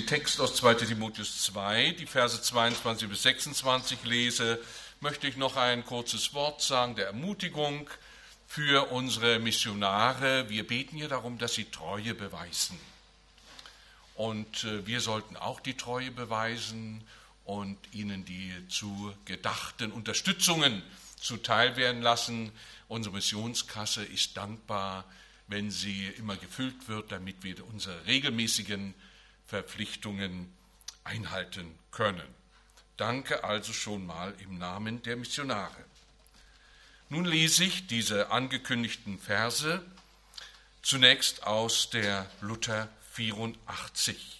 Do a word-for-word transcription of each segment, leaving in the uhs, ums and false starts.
den Text aus zweiter Timotheus zwei, die Verse zweiundzwanzig bis sechsundzwanzig lese, möchte ich noch ein kurzes Wort sagen der Ermutigung für unsere Missionare. Wir beten hier darum, dass sie Treue beweisen. Und wir sollten auch die Treue beweisen und ihnen die zu gedachten Unterstützungen zuteil werden lassen. Unsere Missionskasse ist dankbar, wenn sie immer gefüllt wird, damit wir unsere regelmäßigen Verpflichtungen einhalten können. Danke also schon mal im Namen der Missionare. Nun lese ich diese angekündigten Verse zunächst aus der Luther vierundachtzig.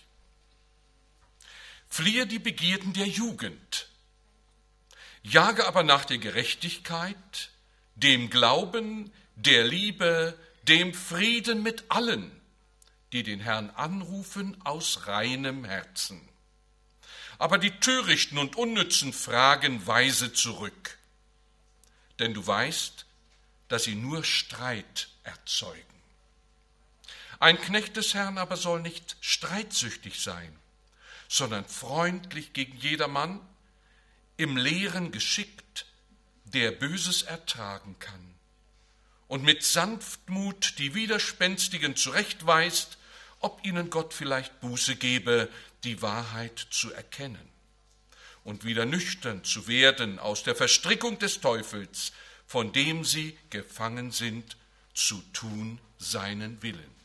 Fliehe die Begierden der Jugend, jage aber nach der Gerechtigkeit, dem Glauben, der Liebe, dem Frieden mit allen, die den Herrn anrufen aus reinem Herzen. Aber die törichten und unnützen Fragen weise zurück, denn du weißt, dass sie nur Streit erzeugen. Ein Knecht des Herrn aber soll nicht streitsüchtig sein, sondern freundlich gegen jedermann, im Lehren geschickt, der Böses ertragen kann und mit Sanftmut die Widerspenstigen zurechtweist, ob ihnen Gott vielleicht Buße gebe, die Wahrheit zu erkennen und wieder nüchtern zu werden aus der Verstrickung des Teufels, von dem sie gefangen sind, zu tun seinen Willen.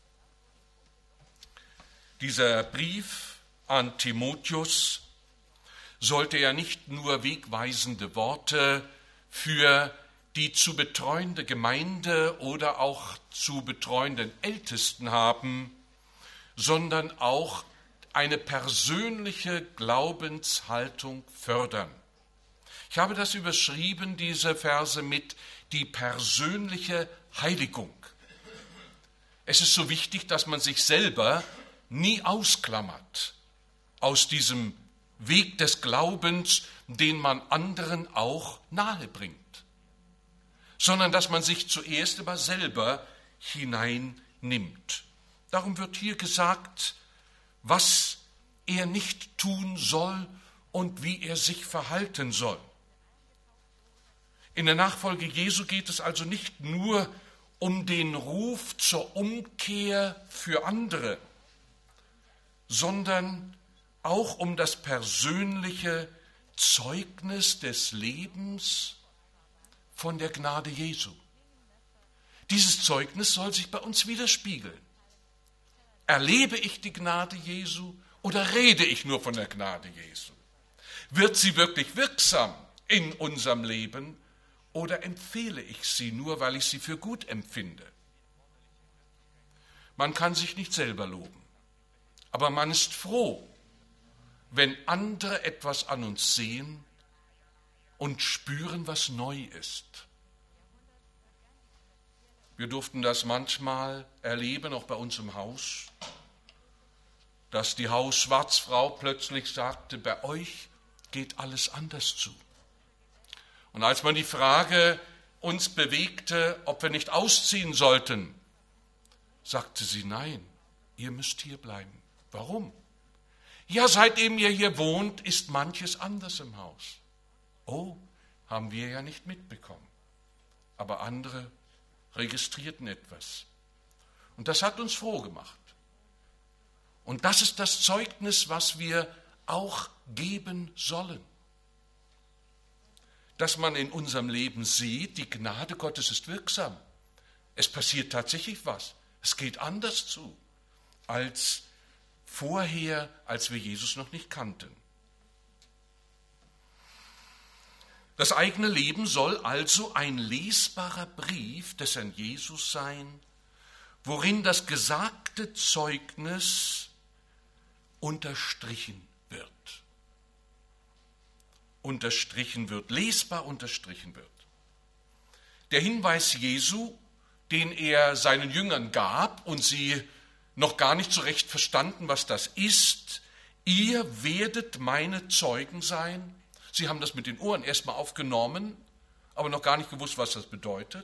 Dieser Brief an Timotheus sollte ja nicht nur wegweisende Worte für die zu betreuende Gemeinde oder auch zu betreuenden Ältesten haben, sondern auch eine persönliche Glaubenshaltung fördern. Ich habe das überschrieben, diese Verse, mit die persönliche Heiligung. Es ist so wichtig, dass man sich selber nie ausklammert aus diesem Weg des Glaubens, den man anderen auch nahe bringt, sondern dass man sich zuerst immer selber hineinnimmt. Darum wird hier gesagt, was er nicht tun soll und wie er sich verhalten soll. In der Nachfolge Jesu geht es also nicht nur um den Ruf zur Umkehr für andere, sondern auch um das persönliche Zeugnis des Lebens von der Gnade Jesu. Dieses Zeugnis soll sich bei uns widerspiegeln. Erlebe ich die Gnade Jesu oder rede ich nur von der Gnade Jesu? Wird sie wirklich wirksam in unserem Leben oder empfehle ich sie nur, weil ich sie für gut empfinde? Man kann sich nicht selber loben, aber man ist froh, wenn andere etwas an uns sehen und spüren, was neu ist. Wir durften das manchmal erleben, auch bei uns im Haus, dass die Hauswartsfrau plötzlich sagte, bei euch geht alles anders zu. Und als man die Frage uns bewegte, ob wir nicht ausziehen sollten, sagte sie, nein, ihr müsst hier bleiben. Warum? Ja, seitdem ihr hier wohnt, ist manches anders im Haus. Oh, haben wir ja nicht mitbekommen. Aber andere registrierten etwas. Und das hat uns froh gemacht. Und das ist das Zeugnis, was wir auch geben sollen. Dass man in unserem Leben sieht, die Gnade Gottes ist wirksam. Es passiert tatsächlich was. Es geht anders zu, als vorher, als wir Jesus noch nicht kannten. Das eigene Leben soll also ein lesbarer Brief des Herrn Jesus sein, worin das gesagte Zeugnis unterstrichen wird. Unterstrichen wird, lesbar unterstrichen wird. Der Hinweis Jesu, den er seinen Jüngern gab und sie noch gar nicht so recht verstanden, was das ist, ihr werdet meine Zeugen sein. Sie haben das mit den Ohren erstmal aufgenommen, aber noch gar nicht gewusst, was das bedeutet.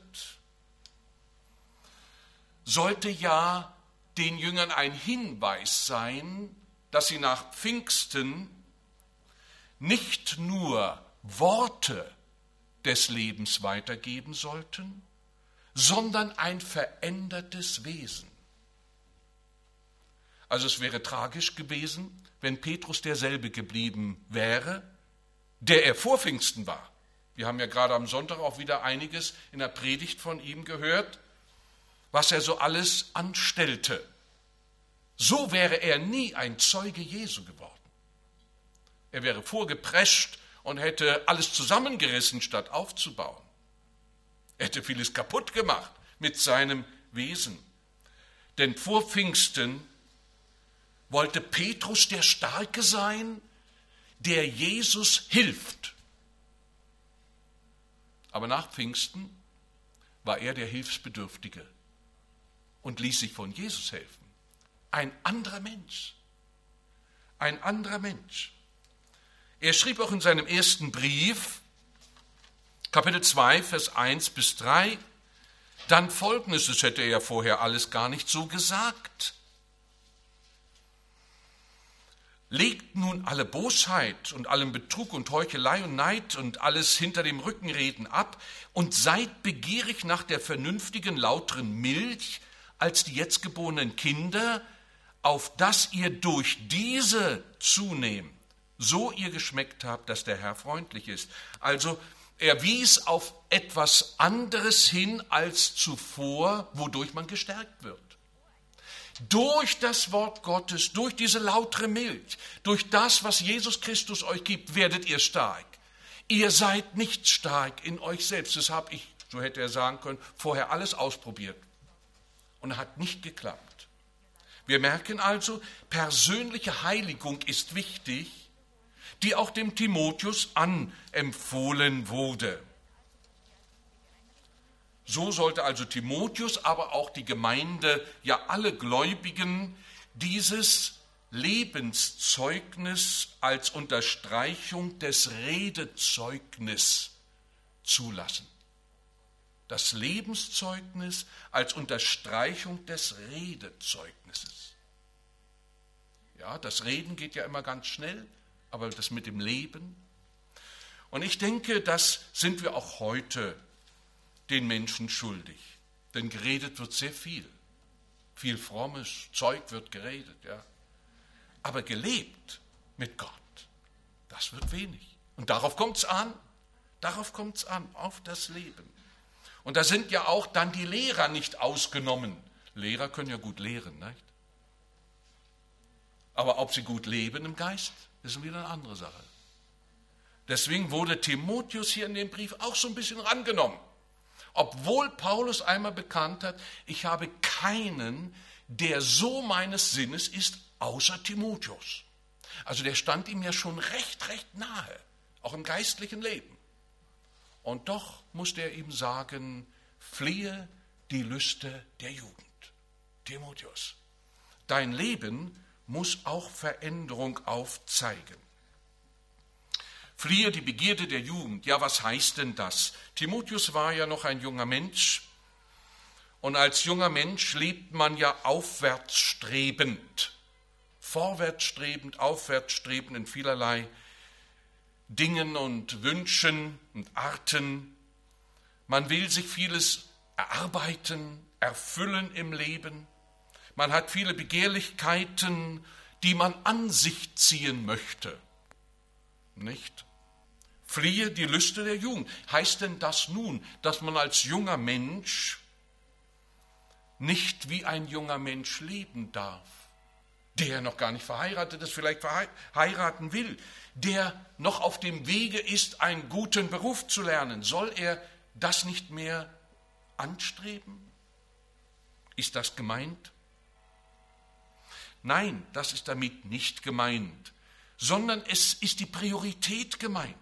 Sollte ja den Jüngern ein Hinweis sein, dass sie nach Pfingsten nicht nur Worte des Lebens weitergeben sollten, sondern ein verändertes Wesen. Also es wäre tragisch gewesen, wenn Petrus derselbe geblieben wäre, der er vor Pfingsten war. Wir haben ja gerade am Sonntag auch wieder einiges in der Predigt von ihm gehört, was er so alles anstellte. So wäre er nie ein Zeuge Jesu geworden. Er wäre vorgeprescht und hätte alles zusammengerissen, statt aufzubauen. Er hätte vieles kaputt gemacht mit seinem Wesen. Denn vor Pfingsten wollte Petrus der Starke sein, der Jesus hilft. Aber nach Pfingsten war er der Hilfsbedürftige und ließ sich von Jesus helfen. Ein anderer Mensch. Ein anderer Mensch. Er schrieb auch in seinem ersten Brief, Kapitel zwei, Vers eins bis drei, dann Folgendes, das hätte er ja vorher alles gar nicht so gesagt. Legt nun alle Bosheit und allen Betrug und Heuchelei und Neid und alles hinter dem Rückenreden ab und seid begierig nach der vernünftigen, lauteren Milch als die jetzt geborenen Kinder, auf dass ihr durch diese zunehmt, so ihr geschmeckt habt, dass der Herr freundlich ist. Also er wies auf etwas anderes hin als zuvor, wodurch man gestärkt wird. Durch das Wort Gottes, durch diese lautere Milch, durch das, was Jesus Christus euch gibt, werdet ihr stark. Ihr seid nicht stark in euch selbst. Das habe ich, so hätte er sagen können, vorher alles ausprobiert und hat nicht geklappt. Wir merken also, persönliche Heiligung ist wichtig, die auch dem Timotheus anempfohlen wurde. So sollte also Timotheus, aber auch die Gemeinde, ja alle Gläubigen, dieses Lebenszeugnis als Unterstreichung des Redezeugnis zulassen. Das Lebenszeugnis als Unterstreichung des Redezeugnisses. Ja, das Reden geht ja immer ganz schnell, aber das mit dem Leben. Und ich denke, das sind wir auch heute den Menschen schuldig. Denn geredet wird sehr viel. Viel frommes Zeug wird geredet, ja. Aber gelebt mit Gott, das wird wenig. Und darauf kommt es an. Darauf kommt es an, auf das Leben. Und da sind ja auch dann die Lehrer nicht ausgenommen. Lehrer können ja gut lehren, nicht? Aber ob sie gut leben im Geist, ist wieder eine andere Sache. Deswegen wurde Timotheus hier in dem Brief auch so ein bisschen rangenommen. Obwohl Paulus einmal bekannt hat, ich habe keinen, der so meines Sinnes ist, außer Timotheus. Also der stand ihm ja schon recht, recht nahe, auch im geistlichen Leben. Und doch musste er ihm sagen, fliehe die Lüste der Jugend. Timotheus, dein Leben muss auch Veränderung aufzeigen. Fliehe die Begierde der Jugend. Ja, was heißt denn das? Timotheus war ja noch ein junger Mensch und als junger Mensch lebt man ja aufwärtsstrebend, vorwärtsstrebend, aufwärtsstrebend in vielerlei Dingen und Wünschen und Arten. Man will sich vieles erarbeiten, erfüllen im Leben. Man hat viele Begehrlichkeiten, die man an sich ziehen möchte. Nicht? Fliehe die Lüste der Jugend. Heißt denn das nun, dass man als junger Mensch nicht wie ein junger Mensch leben darf, der noch gar nicht verheiratet ist, vielleicht heiraten will, der noch auf dem Wege ist, einen guten Beruf zu lernen? Soll er das nicht mehr anstreben? Ist das gemeint? Nein, das ist damit nicht gemeint, sondern es ist die Priorität gemeint.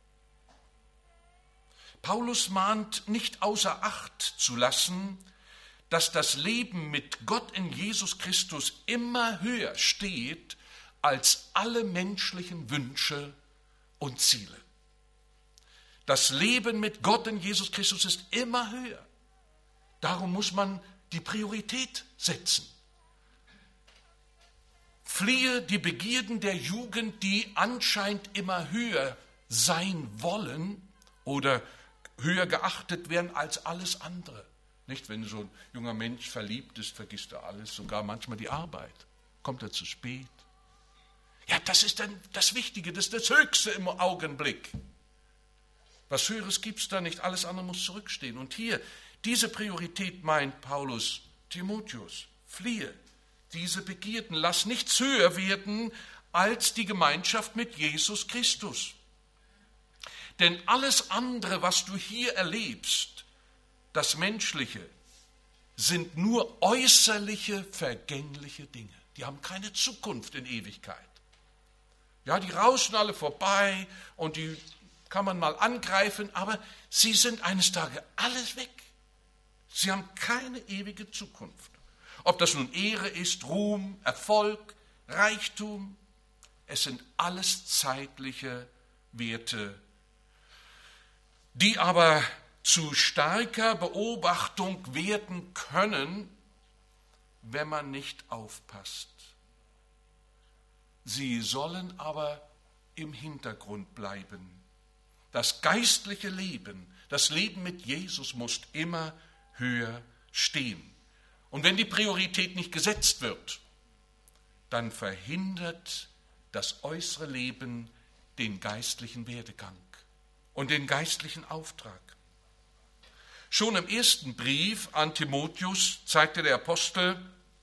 Paulus mahnt nicht außer Acht zu lassen, dass das Leben mit Gott in Jesus Christus immer höher steht als alle menschlichen Wünsche und Ziele. Das Leben mit Gott in Jesus Christus ist immer höher. Darum muss man die Priorität setzen. Fliehe die Begierden der Jugend, die anscheinend immer höher sein wollen oder höher geachtet werden als alles andere. Nicht, wenn so ein junger Mensch verliebt ist, vergisst er alles, sogar manchmal die Arbeit. Kommt er zu spät. Ja, das ist dann das Wichtige, das ist das Höchste im Augenblick. Was Höheres gibt es da nicht, alles andere muss zurückstehen. Und hier, diese Priorität meint Paulus, Timotheus, fliehe diese Begierden, lass nichts höher werden als die Gemeinschaft mit Jesus Christus. Denn alles andere, was du hier erlebst, das Menschliche, sind nur äußerliche, vergängliche Dinge. Die haben keine Zukunft in Ewigkeit. Ja, die rauschen alle vorbei und die kann man mal angreifen, aber sie sind eines Tages alles weg. Sie haben keine ewige Zukunft. Ob das nun Ehre ist, Ruhm, Erfolg, Reichtum, es sind alles zeitliche Werte, die aber zu starker Beobachtung werden können, wenn man nicht aufpasst. Sie sollen aber im Hintergrund bleiben. Das geistliche Leben, das Leben mit Jesus muss immer höher stehen. Und wenn die Priorität nicht gesetzt wird, dann verhindert das äußere Leben den geistlichen Werdegang und den geistlichen Auftrag. Schon im ersten Brief an Timotheus zeigte der Apostel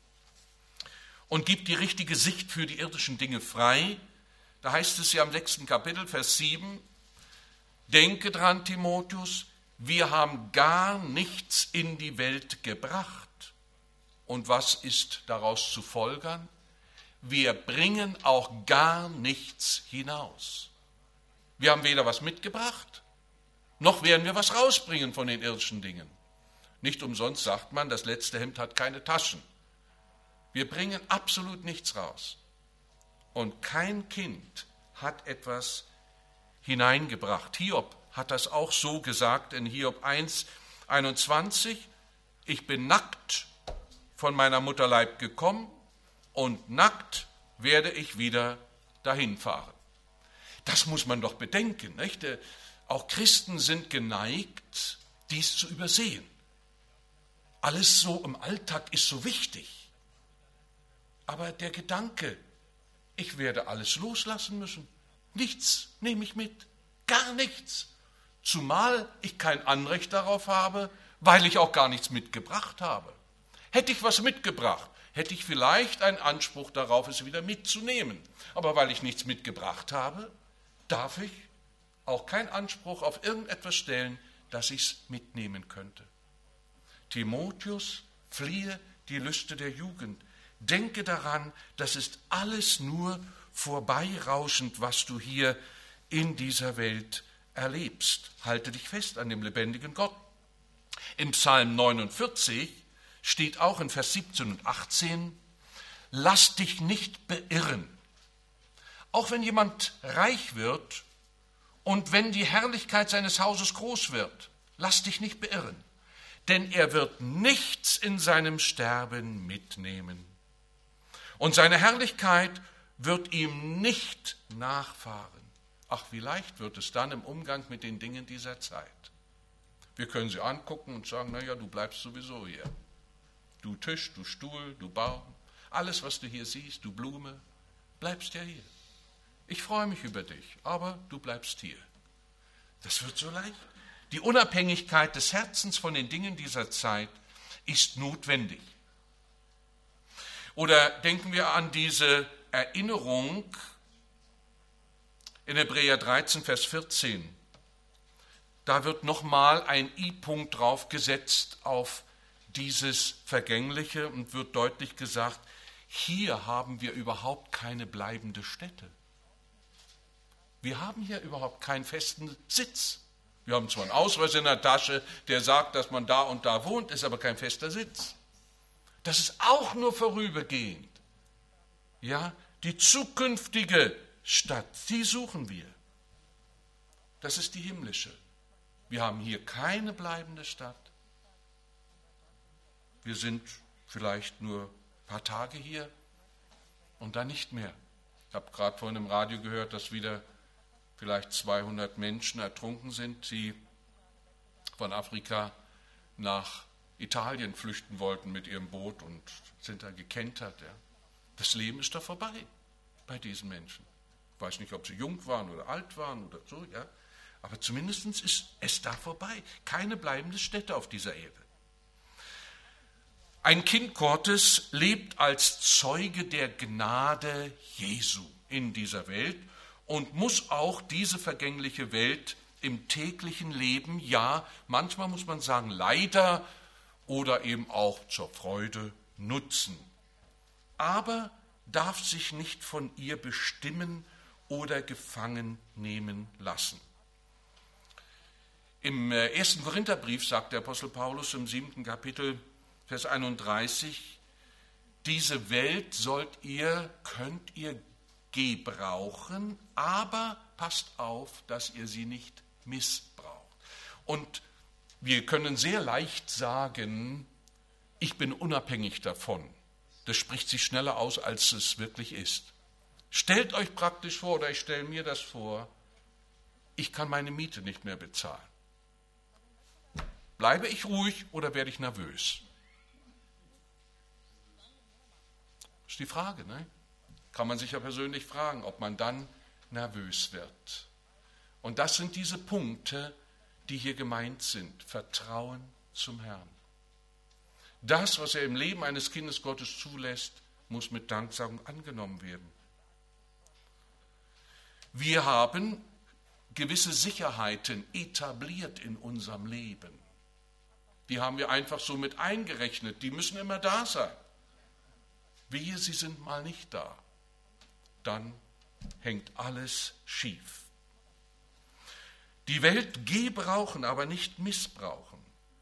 und gibt die richtige Sicht für die irdischen Dinge frei. Da heißt es ja im sechsten Kapitel, Vers sieben, denke dran, Timotheus, wir haben gar nichts in die Welt gebracht. Und was ist daraus zu folgern? Wir bringen auch gar nichts hinaus. Wir haben weder was mitgebracht, noch werden wir was rausbringen von den irdischen Dingen. Nicht umsonst sagt man, das letzte Hemd hat keine Taschen. Wir bringen absolut nichts raus. Und kein Kind hat etwas hineingebracht. Hiob hat das auch so gesagt in Hiob eins, einundzwanzig. Ich bin nackt von meiner Mutterleib gekommen und nackt werde ich wieder dahin fahren. Das muss man doch bedenken, nicht? Auch Christen sind geneigt, dies zu übersehen. Alles so im Alltag ist so wichtig. Aber der Gedanke, ich werde alles loslassen müssen, nichts nehme ich mit, gar nichts. Zumal ich kein Anrecht darauf habe, weil ich auch gar nichts mitgebracht habe. Hätte ich was mitgebracht, hätte ich vielleicht einen Anspruch darauf, es wieder mitzunehmen. Aber weil ich nichts mitgebracht habe, darf ich auch keinen Anspruch auf irgendetwas stellen, dass ich es mitnehmen könnte. Timotheus, fliehe die Lüste der Jugend. Denke daran, das ist alles nur vorbeirauschend, was du hier in dieser Welt erlebst. Halte dich fest an dem lebendigen Gott. Im Psalm neunundvierzig steht auch in Vers siebzehn und achtzehn, lass dich nicht beirren. Auch wenn jemand reich wird und wenn die Herrlichkeit seines Hauses groß wird, lass dich nicht beirren, denn er wird nichts in seinem Sterben mitnehmen. Und seine Herrlichkeit wird ihm nicht nachfahren. Ach, wie leicht wird es dann im Umgang mit den Dingen dieser Zeit. Wir können sie angucken und sagen, naja, du bleibst sowieso hier. Du Tisch, du Stuhl, du Baum, alles, was du hier siehst, du Blume, bleibst ja hier. Ich freue mich über dich, aber du bleibst hier. Das wird so leicht. Die Unabhängigkeit des Herzens von den Dingen dieser Zeit ist notwendig. Oder denken wir an diese Erinnerung in Hebräer dreizehn, Vers vierzehn. Da wird nochmal ein I-Punkt draufgesetzt auf dieses Vergängliche und wird deutlich gesagt, hier haben wir überhaupt keine bleibende Stätte. Wir haben hier überhaupt keinen festen Sitz. Wir haben zwar einen Ausweis in der Tasche, der sagt, dass man da und da wohnt, ist aber kein fester Sitz. Das ist auch nur vorübergehend. Ja, die zukünftige Stadt, die suchen wir. Das ist die himmlische. Wir haben hier keine bleibende Stadt. Wir sind vielleicht nur ein paar Tage hier. und dann nicht mehr. Ich habe gerade vorhin im Radio gehört, dass wieder vielleicht zweihundert Menschen ertrunken sind, die von Afrika nach Italien flüchten wollten mit ihrem Boot und sind da gekentert. Ja. Das Leben ist da vorbei bei diesen Menschen. Ich weiß nicht, ob sie jung waren oder alt waren oder so, ja. Aber zumindest ist es da vorbei. Keine bleibende Stätte auf dieser Erde. Ein Kind Gottes lebt als Zeuge der Gnade Jesu in dieser Welt und muss auch diese vergängliche Welt im täglichen Leben, ja, manchmal muss man sagen, leider oder eben auch zur Freude nutzen. Aber darf sich nicht von ihr bestimmen oder gefangen nehmen lassen. Im ersten Korintherbrief sagt der Apostel Paulus im siebten Kapitel, Vers einunddreißig, diese Welt sollt ihr, könnt ihr gebrauchen, aber passt auf, dass ihr sie nicht missbraucht. Und wir können sehr leicht sagen, ich bin unabhängig davon. Das spricht sich schneller aus, als es wirklich ist. Stellt euch praktisch vor, oder ich stelle mir das vor, ich kann meine Miete nicht mehr bezahlen. Bleibe ich ruhig oder werde ich nervös? Das ist die Frage, ne? Kann man sich ja persönlich fragen, ob man dann nervös wird. Und das sind diese Punkte, die hier gemeint sind. Vertrauen zum Herrn. Das, was er im Leben eines Kindes Gottes zulässt, muss mit Danksagung angenommen werden. Wir haben gewisse Sicherheiten etabliert in unserem Leben. Die haben wir einfach so mit eingerechnet. Die müssen immer da sein. Wehe, sie sind mal nicht da. Dann hängt alles schief. Die Welt gebrauchen, aber nicht missbrauchen.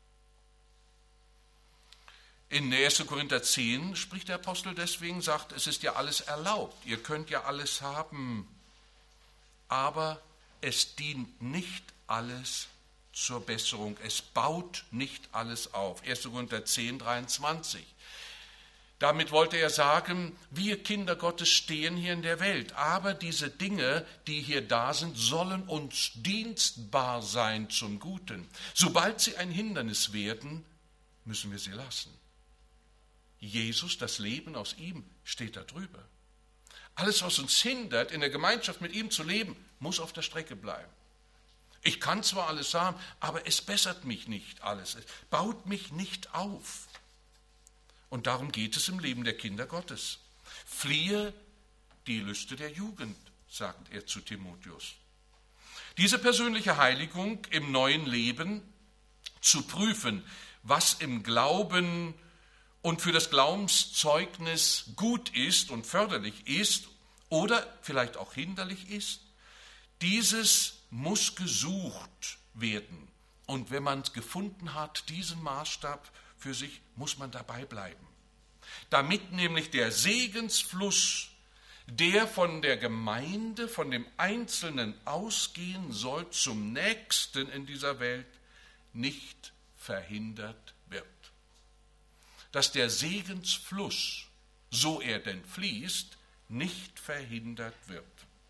In ersten Korinther zehn spricht der Apostel deswegen, sagt, es ist ja alles erlaubt, ihr könnt ja alles haben, aber es dient nicht alles zur Besserung, es baut nicht alles auf. ersten Korinther zehn, dreiundzwanzig. Damit wollte er sagen, wir Kinder Gottes stehen hier in der Welt, aber diese Dinge, die hier da sind, sollen uns dienstbar sein zum Guten. Sobald sie ein Hindernis werden, müssen wir sie lassen. Jesus, das Leben aus ihm, steht da drüber. Alles, was uns hindert, in der Gemeinschaft mit ihm zu leben, muss auf der Strecke bleiben. Ich kann zwar alles haben, aber es bessert mich nicht alles. Es baut mich nicht auf. Und darum geht es im Leben der Kinder Gottes. Fliehe die Lüste der Jugend, sagt er zu Timotheus. Diese persönliche Heiligung im neuen Leben zu prüfen, was im Glauben und für das Glaubenszeugnis gut ist und förderlich ist oder vielleicht auch hinderlich ist, dieses muss gesucht werden. Und wenn man es gefunden hat, diesen Maßstab für sich, muss man dabei bleiben. Damit nämlich der Segensfluss, der von der Gemeinde, von dem Einzelnen ausgehen soll, zum Nächsten in dieser Welt, nicht verhindert wird. Dass der Segensfluss, so er denn fließt, nicht verhindert wird.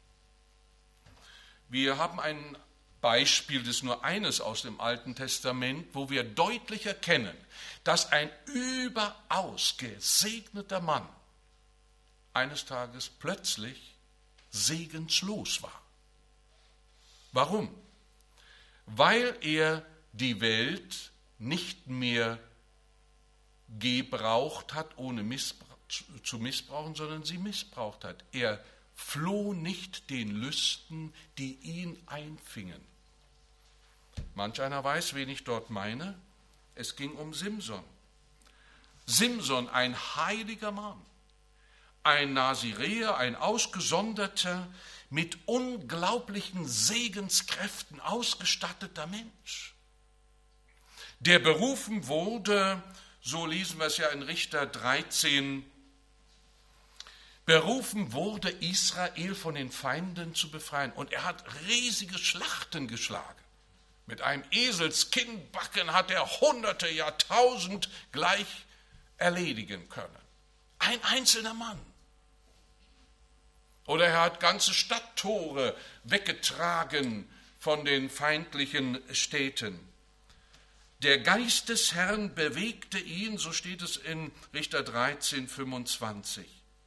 Wir haben ein Beispiel, das ist nur eines aus dem Alten Testament, wo wir deutlich erkennen, dass ein überaus gesegneter Mann eines Tages plötzlich segenslos war. Warum? Weil er die Welt nicht mehr gebraucht hat, ohne Missbrauch, zu missbrauchen, sondern sie missbraucht hat. Er floh nicht den Lüsten, die ihn einfingen. Manch einer weiß, wen ich dort meine. Es ging um Simson. Simson, ein heiliger Mann, ein Naziräer, ein ausgesonderter, mit unglaublichen Segenskräften ausgestatteter Mensch, der berufen wurde, so lesen wir es ja in Richter dreizehn, berufen wurde, Israel von den Feinden zu befreien. Und er hat riesige Schlachten geschlagen. Mit einem Eselskinnbacken hat er Hunderte, Jahrtausend gleich erledigen können. Ein einzelner Mann. Oder er hat ganze Stadttore weggetragen von den feindlichen Städten. Der Geist des Herrn bewegte ihn, so steht es in Richter dreizehn, fünfundzwanzig.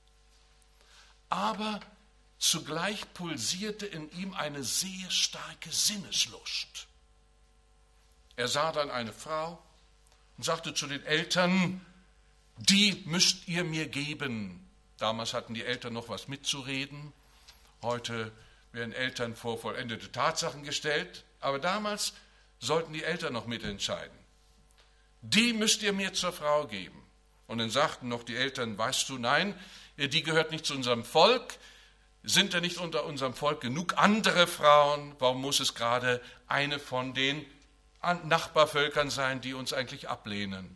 Aber zugleich pulsierte in ihm eine sehr starke Sinneslust. Er sah dann eine Frau und sagte zu den Eltern, die müsst ihr mir geben. Damals hatten die Eltern noch was mitzureden. Heute werden Eltern vor vollendete Tatsachen gestellt. Aber damals sollten die Eltern noch mitentscheiden. Die müsst ihr mir zur Frau geben. Und dann sagten noch die Eltern, weißt du, nein, die gehört nicht zu unserem Volk. Sind da nicht unter unserem Volk genug andere Frauen? Warum muss es gerade eine von den Nachbarvölkern sein, die uns eigentlich ablehnen?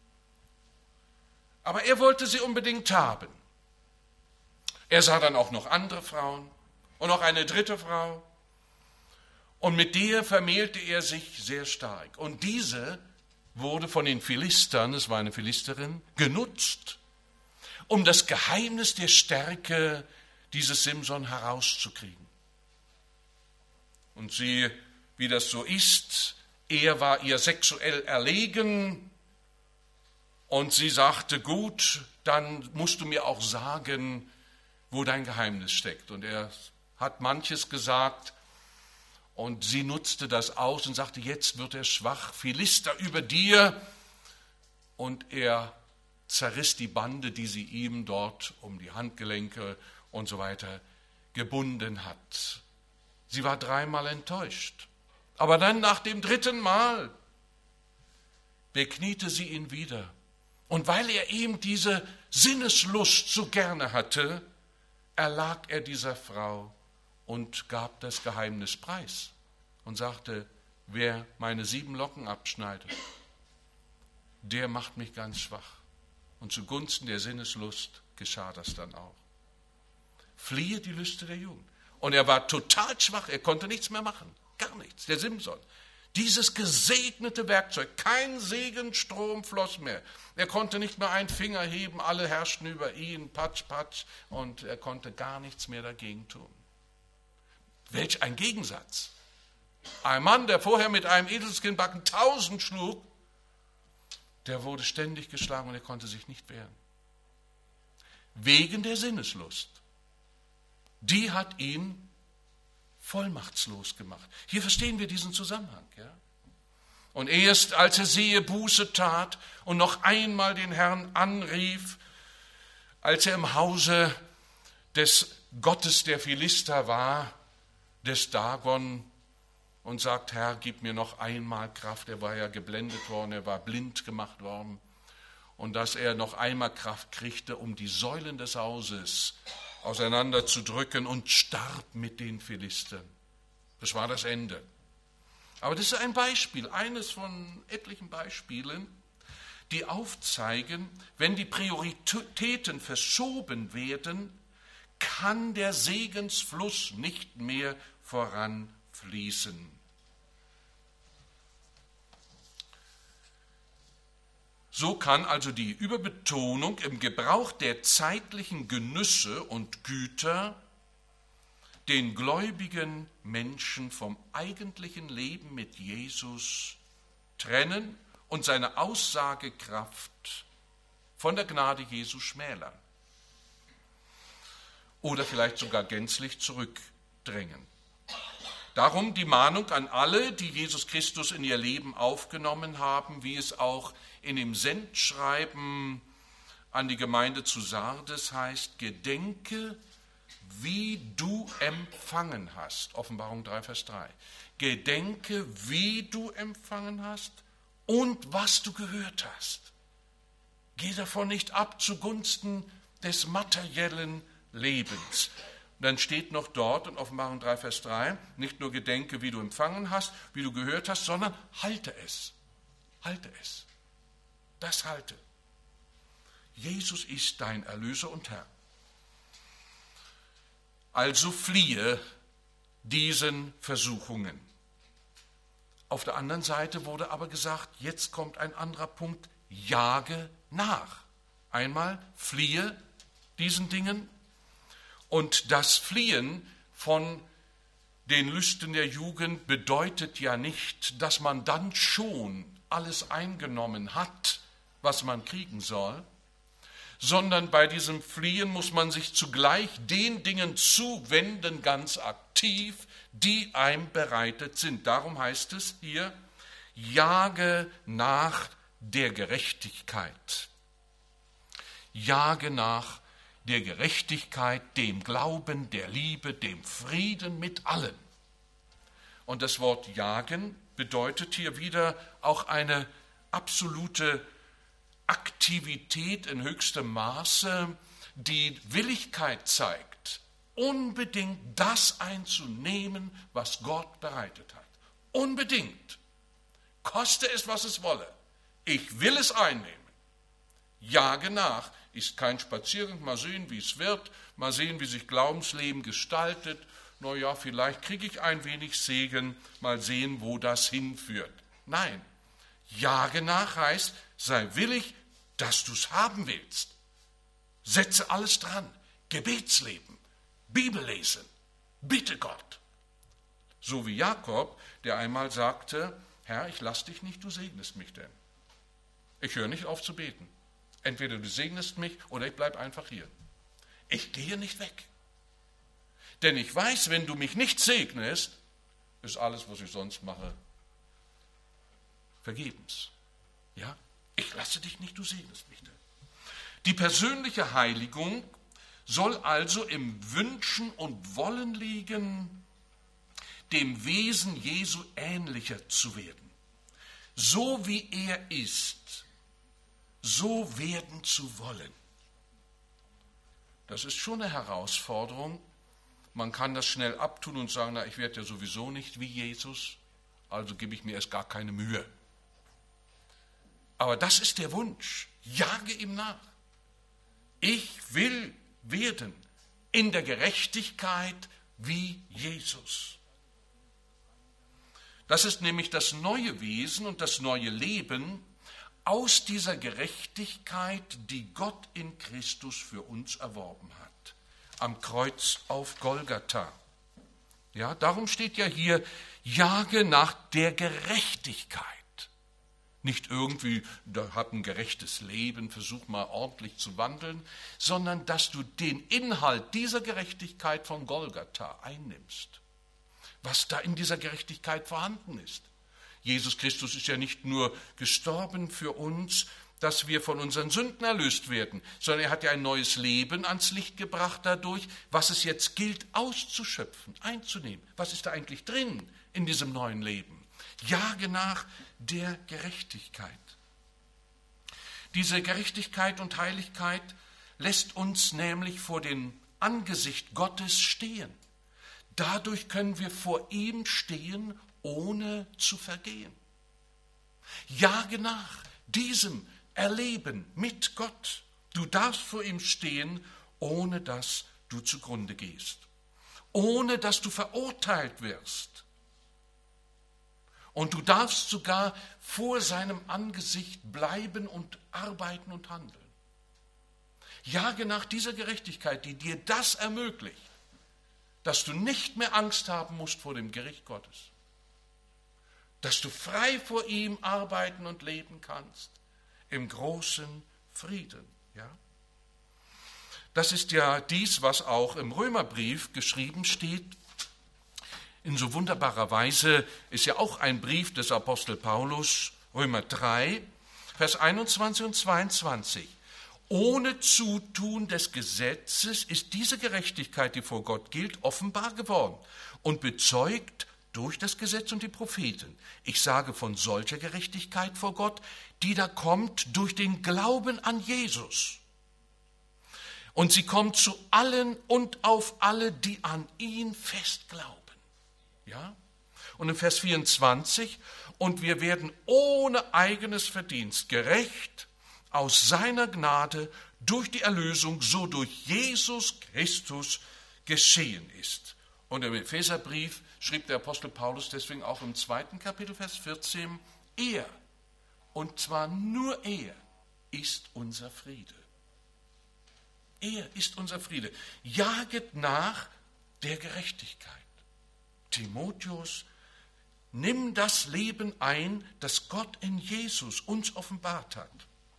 Aber er wollte sie unbedingt haben. Er sah dann auch noch andere Frauen und noch eine dritte Frau. Und mit der vermählte er sich sehr stark. Und diese wurde von den Philistern, es war eine Philisterin, genutzt, um das Geheimnis der Stärke dieses Simson herauszukriegen. Und sie, wie das so ist, er war ihr sexuell erlegen und sie sagte, gut, dann musst du mir auch sagen, wo dein Geheimnis steckt. Und er hat manches gesagt und sie nutzte das aus und sagte, jetzt wird er schwach, Philister über dir. Und er zerriss die Bande, die sie ihm dort um die Handgelenke und so weiter gebunden hat. Sie war dreimal enttäuscht. Aber dann nach dem dritten Mal bekniete sie ihn wieder. Und weil er ihm diese Sinneslust so gerne hatte, erlag er dieser Frau und gab das Geheimnis preis und sagte, wer meine sieben Locken abschneidet, der macht mich ganz schwach. Und zugunsten der Sinneslust geschah das dann auch. Fliehe die Lüste der Jugend. Und er war total schwach, er konnte nichts mehr machen, gar nichts, der Simson. Dieses gesegnete Werkzeug, kein Segenstrom floss mehr. Er konnte nicht mehr einen Finger heben, alle herrschten über ihn, patsch, patsch, und er konnte gar nichts mehr dagegen tun. Welch ein Gegensatz. Ein Mann, der vorher mit einem Edelskinnbacken tausend schlug, der wurde ständig geschlagen und er konnte sich nicht wehren. Wegen der Sinneslust. Die hat ihn vollmachtslos gemacht. Hier verstehen wir diesen Zusammenhang. Ja? Und erst als er sehe Buße tat und noch einmal den Herrn anrief, als er im Hause des Gottes der Philister war, des Dagon, und sagt, Herr, gib mir noch einmal Kraft. Er war ja geblendet worden, er war blind gemacht worden. Und dass er noch einmal Kraft kriegte, um die Säulen des Hauses auseinanderzudrücken, und starb mit den Philistern. Das war das Ende. Aber das ist ein Beispiel, eines von etlichen Beispielen, die aufzeigen, wenn die Prioritäten verschoben werden, kann der Segensfluss nicht mehr voranfließen. So kann also die Überbetonung im Gebrauch der zeitlichen Genüsse und Güter den gläubigen Menschen vom eigentlichen Leben mit Jesus trennen und seine Aussagekraft von der Gnade Jesu schmälern oder vielleicht sogar gänzlich zurückdrängen. Darum die Mahnung an alle, die Jesus Christus in ihr Leben aufgenommen haben, wie es auch in dem Sendschreiben an die Gemeinde zu Sardes heißt, gedenke, wie du empfangen hast. Offenbarung drei, Vers drei. Gedenke, wie du empfangen hast und was du gehört hast. Geh davon nicht ab zugunsten des materiellen Lebens. Und dann steht noch dort in Offenbarung drei, Vers drei, nicht nur gedenke, wie du empfangen hast, wie du gehört hast, sondern halte es. Halte es. Das halte. Jesus ist dein Erlöser und Herr. Also fliehe diesen Versuchungen. Auf der anderen Seite wurde aber gesagt, jetzt kommt ein anderer Punkt, jage nach. Einmal fliehe diesen Dingen Und das Fliehen von den Lüsten der Jugend bedeutet ja nicht, dass man dann schon alles eingenommen hat, was man kriegen soll, sondern bei diesem Fliehen muss man sich zugleich den Dingen zuwenden, ganz aktiv, die einem bereitet sind. Darum heißt es hier, jage nach der Gerechtigkeit. Jage nach der Gerechtigkeit, dem Glauben, der Liebe, dem Frieden mit allen. Und das Wort jagen bedeutet hier wieder auch eine absolute Aktivität in höchstem Maße, die Willigkeit zeigt, unbedingt das einzunehmen, was Gott bereitet hat. Unbedingt. Koste es, was es wolle. Ich will es einnehmen. Jage nach, ist kein Spaziergang, mal sehen, wie es wird, mal sehen, wie sich Glaubensleben gestaltet. Na ja, vielleicht kriege ich ein wenig Segen, mal sehen, wo das hinführt. Nein, jage nach heißt, sei willig, dass du es haben willst. Setze alles dran. Gebetsleben, Bibellesen, bitte Gott. So wie Jakob, der einmal sagte, Herr, ich lass dich nicht, du segnest mich denn. Ich höre nicht auf zu beten. Entweder du segnest mich oder ich bleibe einfach hier. Ich gehe nicht weg. Denn ich weiß, wenn du mich nicht segnest, ist alles, was ich sonst mache, vergebens. Ja? Ich lasse dich nicht, du segnest mich denn. Die persönliche Heiligung soll also im Wünschen und Wollen liegen, dem Wesen Jesu ähnlicher zu werden. So wie er ist, so werden zu wollen. Das ist schon eine Herausforderung. Man kann das schnell abtun und sagen, na, ich werde ja sowieso nicht wie Jesus, also gebe ich mir erst gar keine Mühe. Aber das ist der Wunsch. Jage ihm nach. Ich will werden in der Gerechtigkeit wie Jesus. Das ist nämlich das neue Wesen und das neue Leben aus dieser Gerechtigkeit, die Gott in Christus für uns erworben hat. Am Kreuz auf Golgatha. Ja, darum steht ja hier, jage nach der Gerechtigkeit. Nicht irgendwie, da hab ein gerechtes Leben, versuch mal ordentlich zu wandeln, sondern dass du den Inhalt dieser Gerechtigkeit von Golgatha einnimmst. Was da in dieser Gerechtigkeit vorhanden ist. Jesus Christus ist ja nicht nur gestorben für uns, dass wir von unseren Sünden erlöst werden, sondern er hat ja ein neues Leben ans Licht gebracht dadurch, was es jetzt gilt auszuschöpfen, einzunehmen. Was ist da eigentlich drin in diesem neuen Leben? Jage nach der Gerechtigkeit. Diese Gerechtigkeit und Heiligkeit lässt uns nämlich vor dem Angesicht Gottes stehen. Dadurch können wir vor ihm stehen, ohne zu vergehen. Jage nach diesem Erleben mit Gott. Du darfst vor ihm stehen, ohne dass du zugrunde gehst, ohne dass du verurteilt wirst. Und du darfst sogar vor seinem Angesicht bleiben und arbeiten und handeln. Jage nach dieser Gerechtigkeit, die dir das ermöglicht, dass du nicht mehr Angst haben musst vor dem Gericht Gottes, dass du frei vor ihm arbeiten und leben kannst, im großen Frieden. Ja? Das ist ja dies, was auch im Römerbrief geschrieben steht. In so wunderbarer Weise ist ja auch ein Brief des Apostel Paulus, Römer drei, Vers einundzwanzig und zweiundzwanzig. Ohne Zutun des Gesetzes ist diese Gerechtigkeit, die vor Gott gilt, offenbar geworden und bezeugt durch das Gesetz und die Propheten. Ich sage von solcher Gerechtigkeit vor Gott, die da kommt durch den Glauben an Jesus. Und sie kommt zu allen und auf alle, die an ihn fest glauben. Ja? Und in Vers vierundzwanzig, und wir werden ohne eigenes Verdienst gerecht aus seiner Gnade durch die Erlösung, so durch Jesus Christus geschehen ist. Und im Epheserbrief schrieb der Apostel Paulus deswegen auch im zweiten Kapitel, Vers vierzehn, er, und zwar nur er, ist unser Friede. Er ist unser Friede. Jaget nach der Gerechtigkeit. Timotheus, nimm das Leben ein, das Gott in Jesus uns offenbart hat.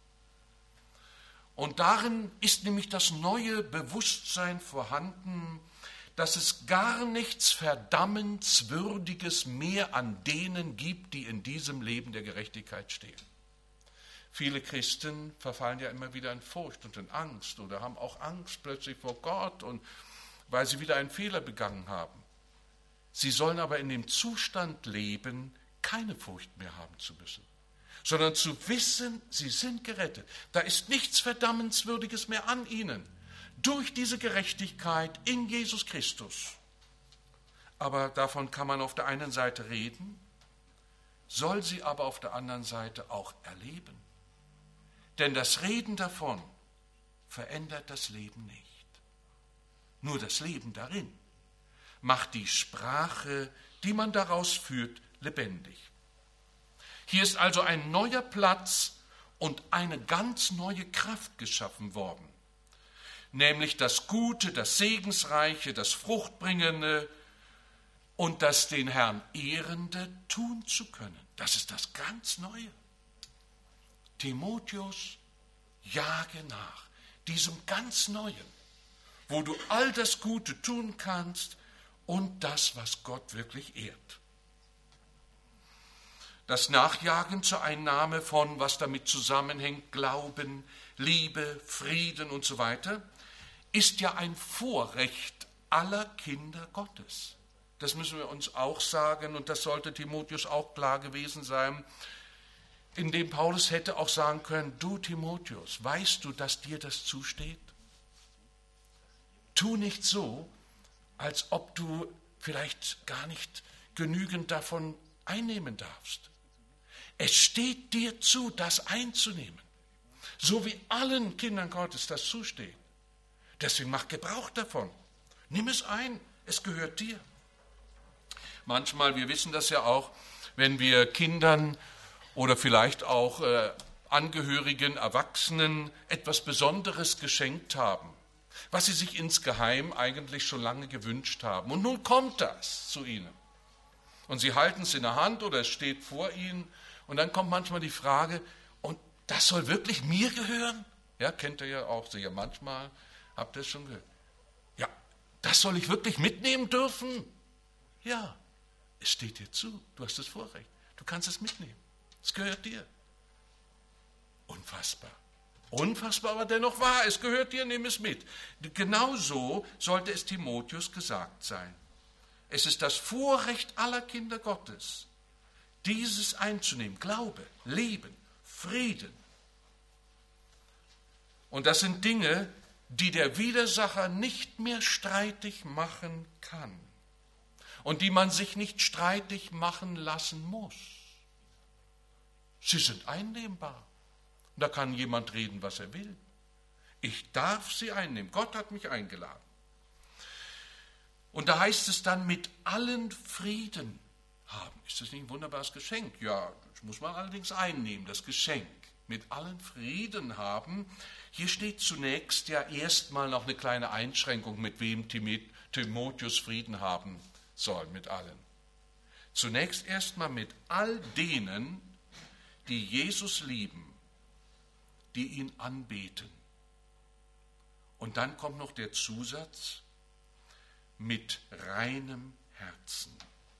Und darin ist nämlich das neue Bewusstsein vorhanden, dass es gar nichts Verdammenswürdiges mehr an denen gibt, die in diesem Leben der Gerechtigkeit stehen. Viele Christen verfallen ja immer wieder in Furcht und in Angst oder haben auch Angst plötzlich vor Gott, und weil sie wieder einen Fehler begangen haben. Sie sollen aber in dem Zustand leben, keine Furcht mehr haben zu müssen, sondern zu wissen, sie sind gerettet. Da ist nichts Verdammenswürdiges mehr an ihnen, durch diese Gerechtigkeit in Jesus Christus. Aber davon kann man auf der einen Seite reden, soll sie aber auf der anderen Seite auch erleben. Denn das Reden davon verändert das Leben nicht. Nur das Leben darin macht die Sprache, die man daraus führt, lebendig. Hier ist also ein neuer Platz und eine ganz neue Kraft geschaffen worden, nämlich das Gute, das Segensreiche, das Fruchtbringende und das den Herrn Ehrende tun zu können. Das ist das ganz Neue. Timotheus, jage nach diesem ganz Neuen, wo du all das Gute tun kannst und das, was Gott wirklich ehrt. Das Nachjagen zur Einnahme von, was damit zusammenhängt, Glauben, Liebe, Frieden und so weiter, ist ja ein Vorrecht aller Kinder Gottes. Das müssen wir uns auch sagen, und das sollte Timotheus auch klar gewesen sein, indem Paulus hätte auch sagen können, du Timotheus, weißt du, dass dir das zusteht? Tu nicht so, als ob du vielleicht gar nicht genügend davon einnehmen darfst. Es steht dir zu, das einzunehmen, so wie allen Kindern Gottes das zusteht. Deswegen mach Gebrauch davon. Nimm es ein, es gehört dir. Manchmal, wir wissen das ja auch, wenn wir Kindern oder vielleicht auch äh, Angehörigen, Erwachsenen etwas Besonderes geschenkt haben, was sie sich insgeheim eigentlich schon lange gewünscht haben. Und nun kommt das zu ihnen. Und sie halten es in der Hand oder es steht vor ihnen. Und dann kommt manchmal die Frage, und das soll wirklich mir gehören? Ja, kennt ihr ja auch sehr manchmal, habt ihr es schon gehört. Ja, das soll ich wirklich mitnehmen dürfen? Ja, es steht dir zu, du hast das Vorrecht, du kannst es mitnehmen. Es gehört dir. Unfassbar. Unfassbar, aber dennoch wahr. Es gehört dir, nimm es mit. Genauso sollte es Timotheus gesagt sein. Es ist das Vorrecht aller Kinder Gottes, dieses einzunehmen. Glaube, Leben, Frieden. Und das sind Dinge, die der Widersacher nicht mehr streitig machen kann und die man sich nicht streitig machen lassen muss. Sie sind einnehmbar. Da kann jemand reden, was er will. Ich darf sie einnehmen. Gott hat mich eingeladen. Und da heißt es dann, mit allen Frieden haben. Ist das nicht ein wunderbares Geschenk? Ja, das muss man allerdings einnehmen, das Geschenk. Mit allen Frieden haben. Hier steht zunächst ja erstmal noch eine kleine Einschränkung, mit wem Timotheus Frieden haben soll, mit allen. Zunächst erstmal mit all denen, die Jesus lieben, die ihn anbeten. Und dann kommt noch der Zusatz, mit reinem Herzen.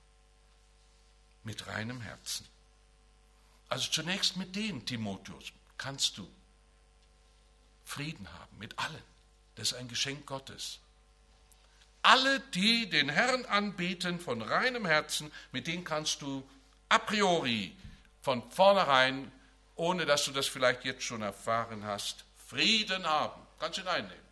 Mit reinem Herzen. Also zunächst mit denen, Timotheus, kannst du Frieden haben, mit allen. Das ist ein Geschenk Gottes. Alle, die den Herrn anbeten von reinem Herzen, mit denen kannst du a priori, von vornherein, ohne dass du das vielleicht jetzt schon erfahren hast, Frieden haben. Kannst ihn einnehmen.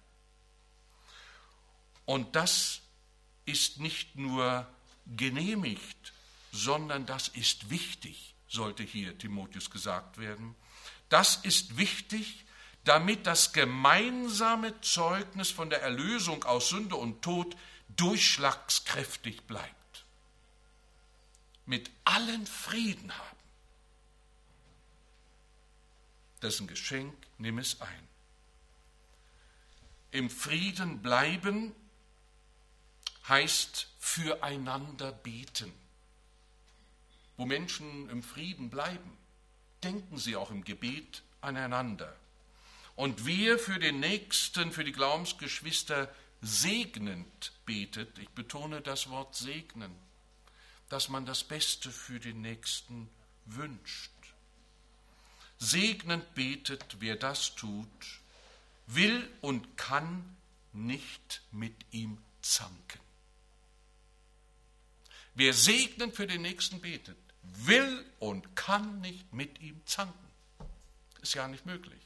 Und das ist nicht nur genehmigt, sondern das ist wichtig, sollte hier Timotheus gesagt werden. Das ist wichtig, damit das gemeinsame Zeugnis von der Erlösung aus Sünde und Tod durchschlagskräftig bleibt. Mit allen Frieden haben. Das ist ein Geschenk, nimm es ein. Im Frieden bleiben heißt füreinander beten. Wo Menschen im Frieden bleiben, denken sie auch im Gebet aneinander. Und wer für den Nächsten, für die Glaubensgeschwister segnend betet, ich betone das Wort segnen, dass man das Beste für den Nächsten wünscht. Segnend betet, wer das tut, will und kann nicht mit ihm zanken. Wer segnend für den Nächsten betet, will und kann nicht mit ihm zanken. Ist ja nicht möglich.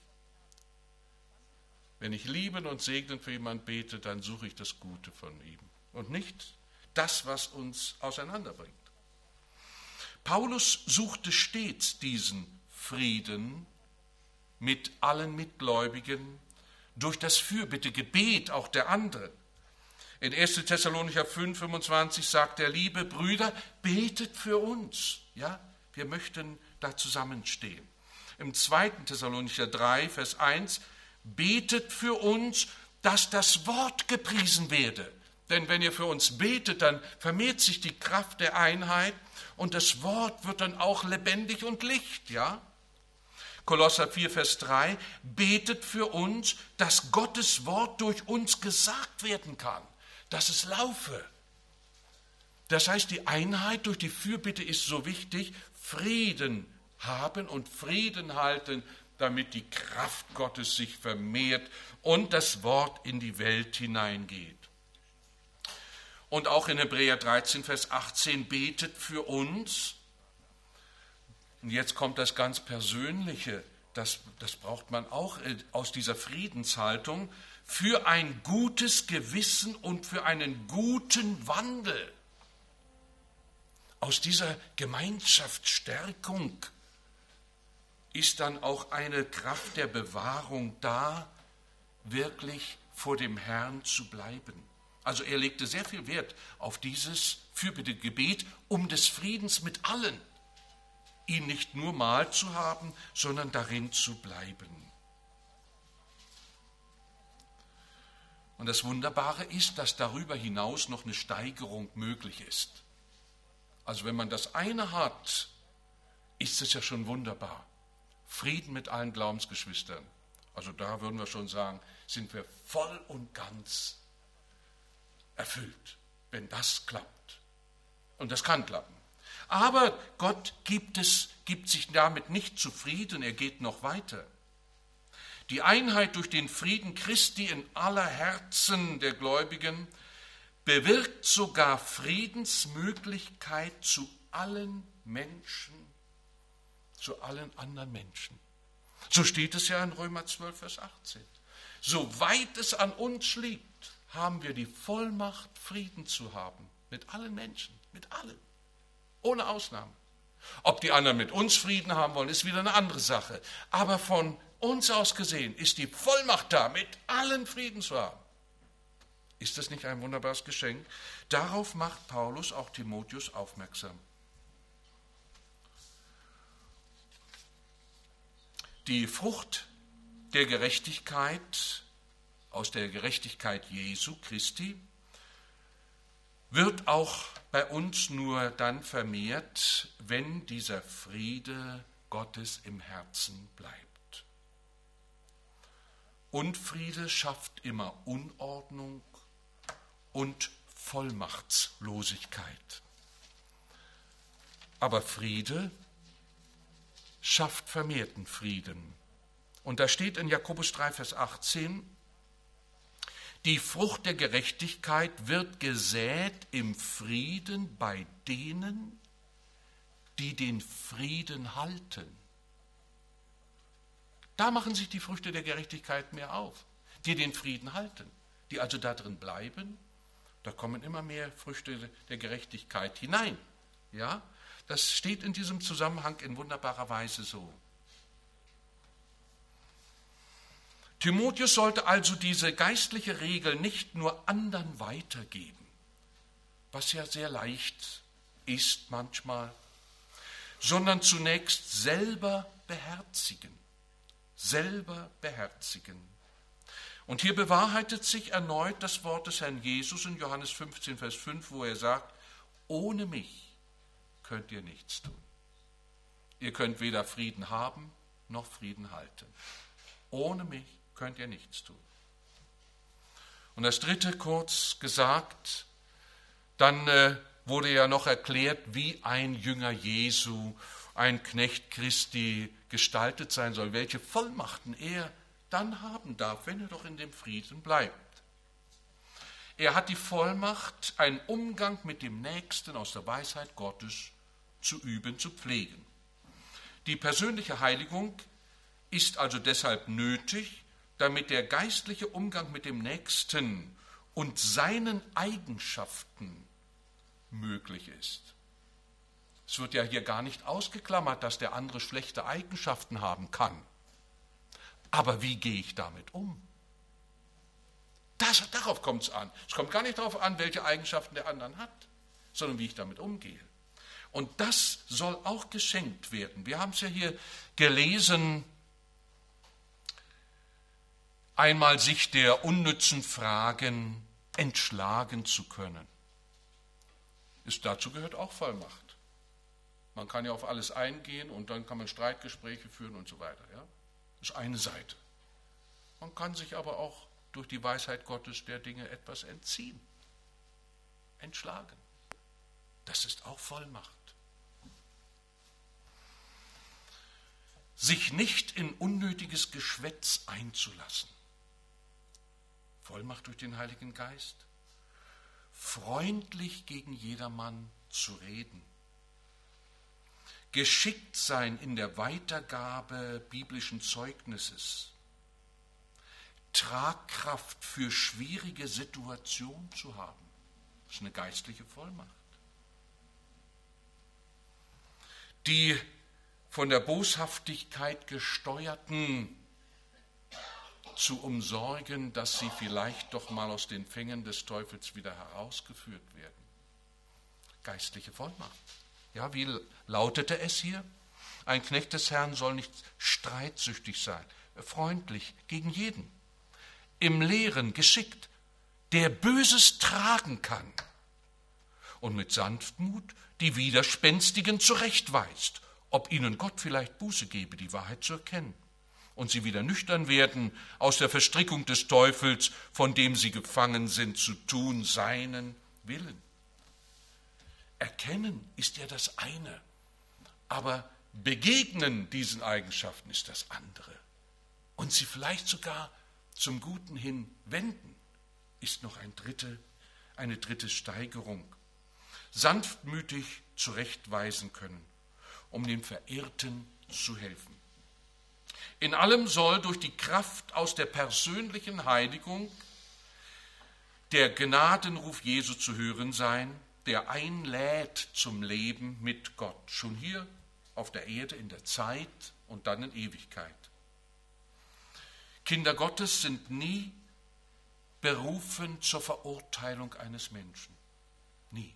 Wenn ich liebend und segnend für jemanden bete, dann suche ich das Gute von ihm und nicht das, was uns auseinanderbringt. Paulus suchte stets diesen Frieden mit allen Mitgläubigen durch das Fürbittegebet auch der anderen. In erster Thessalonicher fünf, fünfundzwanzig sagt er, liebe Brüder, betet für uns. Ja, wir möchten da zusammenstehen. Im zweiter Thessalonicher drei, Vers eins, betet für uns, dass das Wort gepriesen werde. Denn wenn ihr für uns betet, dann vermehrt sich die Kraft der Einheit und das Wort wird dann auch lebendig und Licht, ja? Kolosser vier, Vers drei, betet für uns, dass Gottes Wort durch uns gesagt werden kann, dass es laufe. Das heißt, die Einheit durch die Fürbitte ist so wichtig, Frieden haben und Frieden halten, damit die Kraft Gottes sich vermehrt und das Wort in die Welt hineingeht. Und auch in Hebräer dreizehn, Vers achtzehn, betet für uns. Und jetzt kommt das ganz Persönliche, das, das braucht man auch aus dieser Friedenshaltung, für ein gutes Gewissen und für einen guten Wandel. Aus dieser Gemeinschaftsstärkung ist dann auch eine Kraft der Bewahrung da, wirklich vor dem Herrn zu bleiben. Also er legte sehr viel Wert auf dieses Fürbittegebet um des Friedens mit allen, ihn nicht nur mal zu haben, sondern darin zu bleiben. Und das Wunderbare ist, dass darüber hinaus noch eine Steigerung möglich ist. Also wenn man das eine hat, ist es ja schon wunderbar. Frieden mit allen Glaubensgeschwistern. Also da würden wir schon sagen, sind wir voll und ganz erfüllt, wenn das klappt. Und das kann klappen. Aber Gott gibt, es, gibt sich damit nicht zufrieden, er geht noch weiter. Die Einheit durch den Frieden Christi in aller Herzen der Gläubigen bewirkt sogar Friedensmöglichkeit zu allen Menschen, zu allen anderen Menschen. So steht es ja in Römer zwölf, Vers achtzehn. Soweit es an uns liegt, haben wir die Vollmacht, Frieden zu haben mit allen Menschen, mit allen, ohne Ausnahme. Ob die anderen mit uns Frieden haben wollen, ist wieder eine andere Sache. Aber von uns aus gesehen ist die Vollmacht da, mit allen Frieden zu haben. Ist das nicht ein wunderbares Geschenk? Darauf macht Paulus auch Timotheus aufmerksam. Die Frucht der Gerechtigkeit, aus der Gerechtigkeit Jesu Christi, wird auch bei uns nur dann vermehrt, wenn dieser Friede Gottes im Herzen bleibt. Unfriede schafft immer Unordnung und Vollmachtslosigkeit. Aber Friede schafft vermehrten Frieden. Und da steht in Jakobus drei, Vers achtzehn, die Frucht der Gerechtigkeit wird gesät im Frieden bei denen, die den Frieden halten. Da machen sich die Früchte der Gerechtigkeit mehr auf, die den Frieden halten, die also da drin bleiben. Da kommen immer mehr Früchte der Gerechtigkeit hinein. Ja, das steht in diesem Zusammenhang in wunderbarer Weise so. Timotheus sollte also diese geistliche Regel nicht nur anderen weitergeben, was ja sehr leicht ist manchmal, sondern zunächst selber beherzigen. Selber beherzigen. Und hier bewahrheitet sich erneut das Wort des Herrn Jesus in Johannes fünfzehn, Vers fünf, wo er sagt, ohne mich könnt ihr nichts tun. Ihr könnt weder Frieden haben, noch Frieden halten. Ohne mich könnt ihr nichts tun. Und das dritte, kurz gesagt, dann äh, wurde ja noch erklärt, wie ein Jünger Jesu, ein Knecht Christi gestaltet sein soll, welche Vollmachten er dann haben darf, wenn er doch in dem Frieden bleibt. Er hat die Vollmacht, einen Umgang mit dem Nächsten aus der Weisheit Gottes zu üben, zu pflegen. Die persönliche Heiligung ist also deshalb nötig, damit der geistliche Umgang mit dem Nächsten und seinen Eigenschaften möglich ist. Es wird ja hier gar nicht ausgeklammert, dass der andere schlechte Eigenschaften haben kann. Aber wie gehe ich damit um? Das, darauf kommt es an. Es kommt gar nicht darauf an, welche Eigenschaften der andere hat, sondern wie ich damit umgehe. Und das soll auch geschenkt werden. Wir haben es ja hier gelesen, einmal sich der unnützen Fragen entschlagen zu können. Ist, dazu gehört auch Vollmacht. Man kann ja auf alles eingehen und dann kann man Streitgespräche führen und so weiter. Ja? Das ist eine Seite. Man kann sich aber auch durch die Weisheit Gottes der Dinge etwas entziehen, entschlagen. Das ist auch Vollmacht. Sich nicht in unnötiges Geschwätz einzulassen. Vollmacht durch den Heiligen Geist. Freundlich gegen jedermann zu reden. Geschickt sein in der Weitergabe biblischen Zeugnisses. Tragkraft für schwierige Situationen zu haben. Das ist eine geistliche Vollmacht. Die von der Boshaftigkeit gesteuerten zu umsorgen, dass sie vielleicht doch mal aus den Fängen des Teufels wieder herausgeführt werden. Geistliche Vollmacht. Ja, wie lautete es hier? Ein Knecht des Herrn soll nicht streitsüchtig sein, freundlich gegen jeden, im Lehren geschickt, der Böses tragen kann und mit Sanftmut die Widerspenstigen zurechtweist, ob ihnen Gott vielleicht Buße gebe, die Wahrheit zu erkennen und sie wieder nüchtern werden aus der Verstrickung des Teufels, von dem sie gefangen sind, zu tun seinen Willen. Erkennen ist ja das eine, aber begegnen diesen Eigenschaften ist das andere. Und sie vielleicht sogar zum Guten hin wenden, ist noch ein dritte, eine dritte Steigerung. Sanftmütig zurechtweisen können, um dem Verirrten zu helfen. In allem soll durch die Kraft aus der persönlichen Heiligung der Gnadenruf Jesu zu hören sein, der einlädt zum Leben mit Gott, schon hier auf der Erde, in der Zeit und dann in Ewigkeit. Kinder Gottes sind nie berufen zur Verurteilung eines Menschen, nie,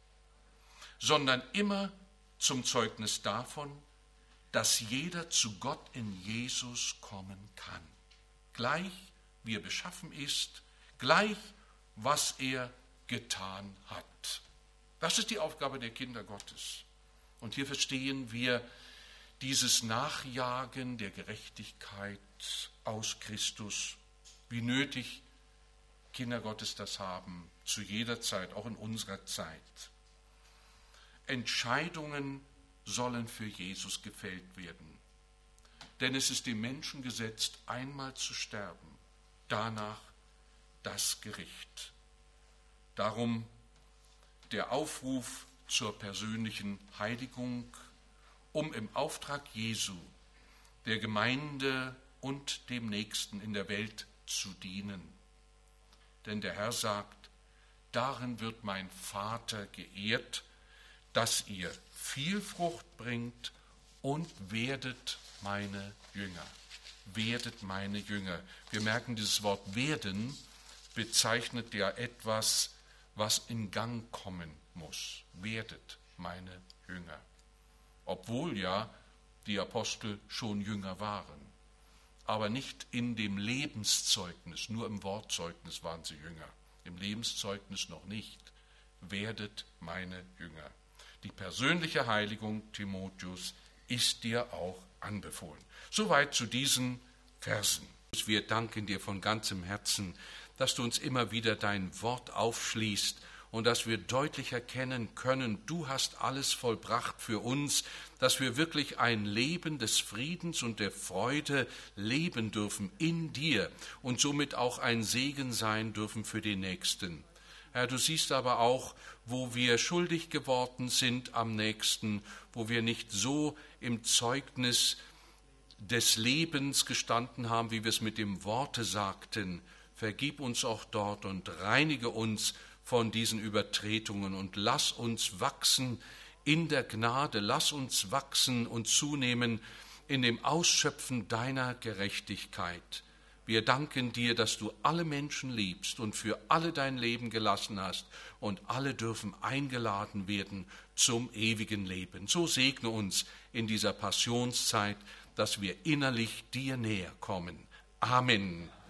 sondern immer zum Zeugnis davon, dass jeder zu Gott in Jesus kommen kann, gleich wie er beschaffen ist, gleich was er getan hat. Das ist die Aufgabe der Kinder Gottes. Und hier verstehen wir dieses Nachjagen der Gerechtigkeit aus Christus, wie nötig Kinder Gottes das haben, zu jeder Zeit, auch in unserer Zeit. Entscheidungen sollen für Jesus gefällt werden. Denn es ist dem Menschen gesetzt, einmal zu sterben, danach das Gericht. Darum der Aufruf zur persönlichen Heiligung, um im Auftrag Jesu der Gemeinde und dem Nächsten in der Welt zu dienen. Denn der Herr sagt, darin wird mein Vater geehrt, dass ihr viel Frucht bringt und werdet meine Jünger. Werdet meine Jünger. Wir merken, dieses Wort werden bezeichnet ja etwas, was in Gang kommen muss. Werdet meine Jünger. Obwohl ja die Apostel schon Jünger waren. aber nicht in dem Lebenszeugnis, nur im Wortzeugnis waren sie Jünger, im Lebenszeugnis noch nicht. Werdet meine Jünger. Die persönliche Heiligung, Timotheus, ist dir auch anbefohlen. Soweit zu diesen Versen. Wir danken dir von ganzem Herzen, dass du uns immer wieder dein Wort aufschließt und dass wir deutlich erkennen können, du hast alles vollbracht für uns, dass wir wirklich ein Leben des Friedens und der Freude leben dürfen in dir und somit auch ein Segen sein dürfen für die Nächsten. Herr, du siehst aber auch, wo wir schuldig geworden sind am Nächsten, wo wir nicht so im Zeugnis des Lebens gestanden haben, wie wir es mit dem Worte sagten. Vergib uns auch dort und reinige uns von diesen Übertretungen und lass uns wachsen in der Gnade, lass uns wachsen und zunehmen in dem Ausschöpfen deiner Gerechtigkeit. Wir danken dir, dass du alle Menschen liebst und für alle dein Leben gelassen hast und alle dürfen eingeladen werden zum ewigen Leben. So segne uns in dieser Passionszeit, dass wir innerlich dir näher kommen. Amen.